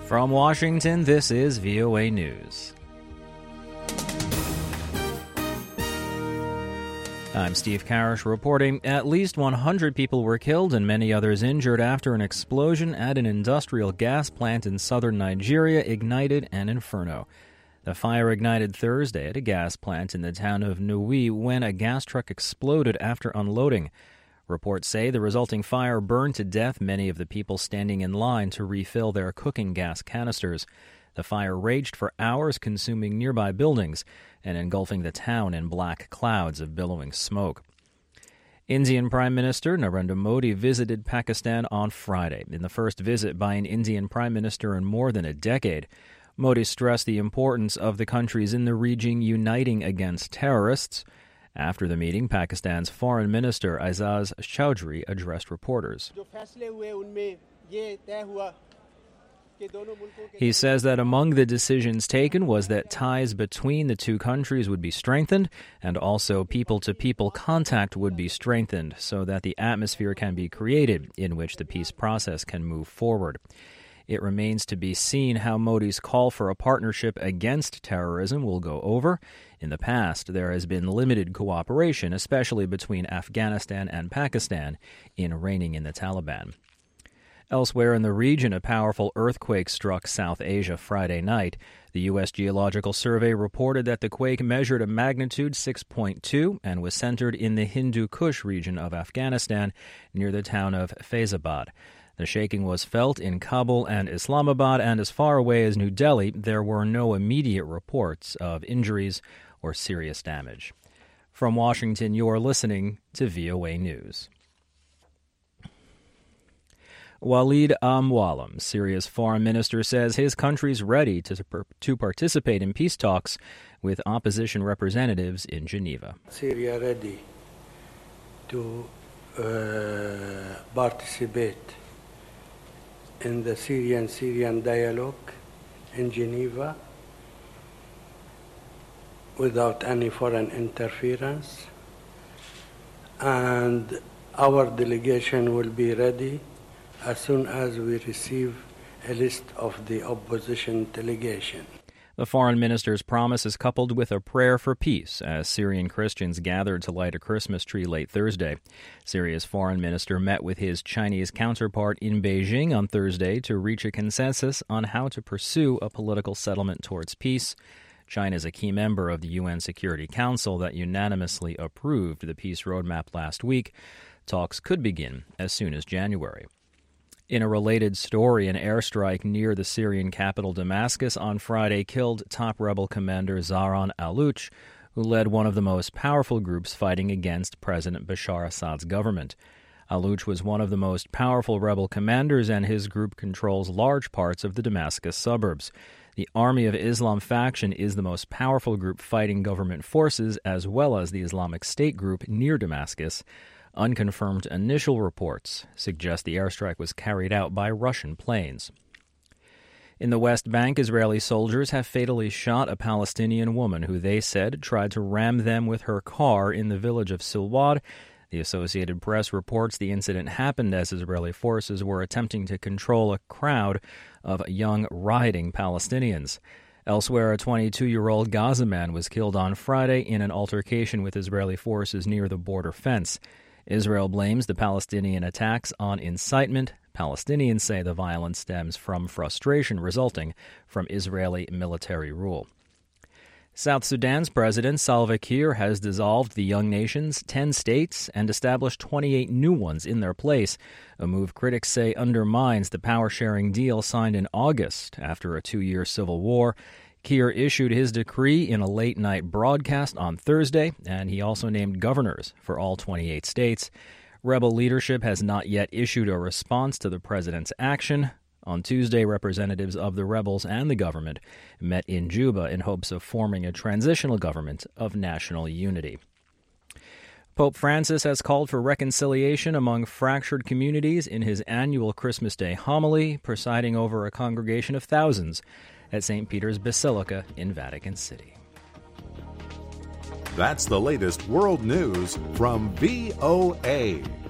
From Washington, this is VOA News. I'm Steve Karish reporting at least 100 people were killed and many others injured after an explosion at an industrial gas plant in southern Nigeria ignited an inferno. The fire ignited Thursday at a gas plant in the town of Nui when a gas truck exploded after unloading. Reports say the resulting fire burned to death many of the people standing in line to refill their cooking gas canisters. The fire raged for hours, consuming nearby buildings and engulfing the town in black clouds of billowing smoke. Indian Prime Minister Narendra Modi visited Pakistan on Friday, in the first visit by an Indian Prime Minister in more than a decade. Modi stressed the importance of the countries in the region uniting against terrorists. After the meeting, Pakistan's Foreign Minister Aizaz Chowdhury addressed reporters. He says that among the decisions taken was that ties between the two countries would be strengthened and also people-to-people contact would be strengthened so that the atmosphere can be created in which the peace process can move forward. It remains to be seen how Modi's call for a partnership against terrorism will go over. In the past, there has been limited cooperation, especially between Afghanistan and Pakistan, in reining in the Taliban. Elsewhere in the region, a powerful earthquake struck South Asia Friday night. The U.S. Geological Survey reported that the quake measured a magnitude 6.2 and was centered in the Hindu Kush region of Afghanistan near the town of Faizabad. The shaking was felt in Kabul and Islamabad, and as far away as New Delhi, there were no immediate reports of injuries or serious damage. From Washington, you are listening to VOA News. Walid al-Muallim, Syria's foreign minister, says his country's ready to participate in peace talks with opposition representatives in Geneva. Syria ready to participate in the Syrian dialogue in Geneva without any foreign interference, and our delegation will be ready as soon as we receive a list of the opposition delegation. The foreign minister's promise is coupled with a prayer for peace as Syrian Christians gathered to light a Christmas tree late Thursday. Syria's foreign minister met with his Chinese counterpart in Beijing on Thursday to reach a consensus on how to pursue a political settlement towards peace. China is a key member of the UN Security Council that unanimously approved the peace roadmap last week. Talks could begin as soon as January. In a related story, an airstrike near the Syrian capital Damascus on Friday killed top rebel commander Zahran al-Alouch, who led one of the most powerful groups fighting against President Bashar Assad's government. Al-Alouch was one of the most powerful rebel commanders, and his group controls large parts of the Damascus suburbs. The Army of Islam faction is the most powerful group fighting government forces, as well as the Islamic State group near Damascus. Unconfirmed initial reports suggest the airstrike was carried out by Russian planes. In the West Bank, Israeli soldiers have fatally shot a Palestinian woman who they said tried to ram them with her car in the village of Silwad. The Associated Press reports the incident happened as Israeli forces were attempting to control a crowd of young rioting Palestinians. Elsewhere, a 22-year-old Gaza man was killed on Friday in an altercation with Israeli forces near the border fence. Israel blames the Palestinian attacks on incitement. Palestinians say the violence stems from frustration resulting from Israeli military rule. South Sudan's President Salva Kiir has dissolved the young nation's 10 states and established 28 new ones in their place, a move critics say undermines the power-sharing deal signed in August after a 2-year civil war. Kiir issued his decree in a late-night broadcast on Thursday, and he also named governors for all 28 states. Rebel leadership has not yet issued a response to the president's action. On Tuesday, representatives of the rebels and the government met in Juba in hopes of forming a transitional government of national unity. Pope Francis has called for reconciliation among fractured communities in his annual Christmas Day homily, presiding over a congregation of thousands at St. Peter's Basilica in Vatican City. That's the latest world news from VOA.